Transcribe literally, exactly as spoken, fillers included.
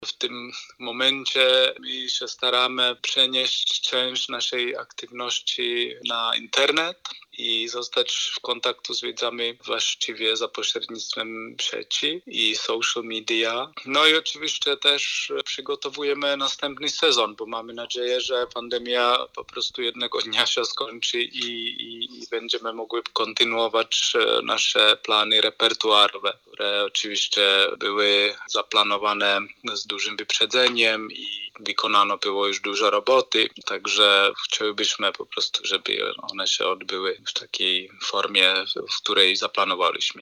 W tym momencie my się staramy przenieść część naszej aktywności na internet i zostać w kontaktu z widzami właściwie za pośrednictwem sieci i social media. No i oczywiście też przygotowujemy następny sezon, bo mamy nadzieję, że pandemia po prostu jednego dnia się skończy i, i, i będziemy mogli kontynuować nasze plany repertuarowe, które oczywiście były zaplanowane z dużym wyprzedzeniem i wykonano było już dużo roboty, także chcielibyśmy po prostu, żeby one się odbyły w takiej formie, w której zaplanowaliśmy.